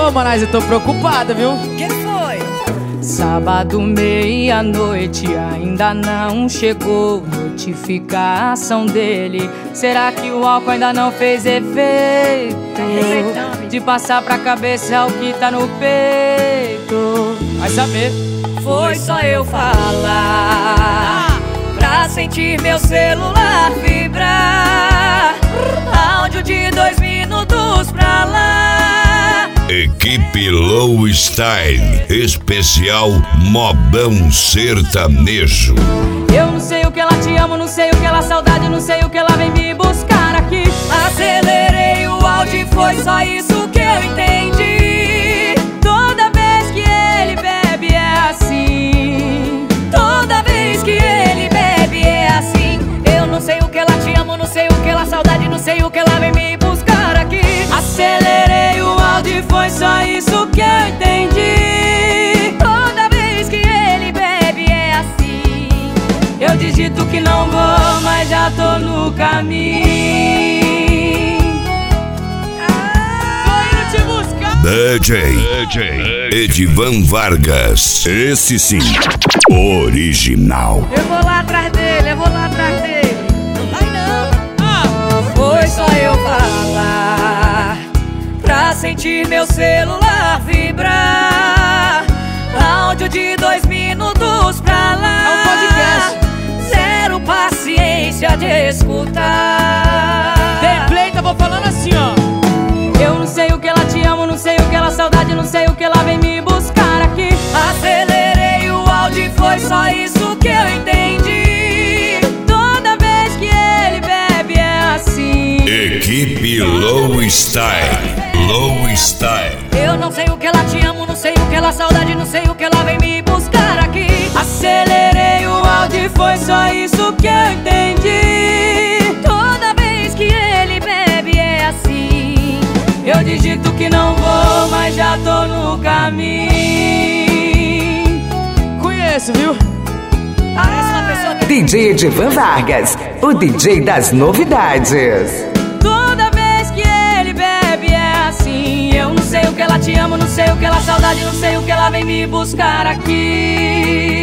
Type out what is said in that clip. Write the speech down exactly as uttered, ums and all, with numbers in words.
Ô, Manaz, eu tô preocupada, viu? Que foi? Sábado, meia-noite, ainda não chegou notificação dele. Será que o álcool ainda não fez efeito? De passar pra cabeça o que tá no peito. Vai saber. Foi só eu falar pra sentir meu celular vibrar. Áudio de dois minutos pra lá. Equipe Low Style, especial Modão Sertanejo. Eu não sei o que ela te amo, não sei o que ela saudade, não sei o que ela vem me buscar aqui. Acelerei o áudio e foi só isso que eu entendi. Toda vez que ele bebe é assim. Toda vez que ele bebe é assim. Eu não sei o que ela te amo, não sei o que ela saudade, não sei o que ela vem me buscar aqui. Acelerei o áudio e foi só isso que eu entendi. Toda vez que ele bebe é assim. Eu digito que não vou, mas já tô no caminho. Tô indo te buscar. D J, D J Edivan Vargas. Esse sim, original. Eu vou lá atrás dele, eu vou lá atrás dele. Não vai não. Ah, Foi só eu falar pra sentir meu celular vibrar. Áudio de dois minutos pra lá. É um podcast. Zero paciência de escutar. Template, eu vou falando assim, ó. Eu não sei o que ela te amo, não sei o que ela saudade, não sei o que ela vem me buscar aqui. Acelerei o áudio e foi só isso que eu entendi. Toda vez que ele bebe é assim. Equipe Low Style, Low Style. Eu não sei o que ela te amo, não sei o que ela saudade, não sei o que ela vem me buscar aqui. Acelerei o áudio e foi só isso que eu entendi. Toda vez que ele bebe é assim. Eu digito que não vou, mas já tô no caminho. Conheço, viu? Parece uma pessoa que... D J Edivan Vargas, o D J das novidades. Toda vez que ele bebe é assim. Eu não sei o que ela te amo, não sei o que ela saudade, não sei o que ela vem me buscar aqui.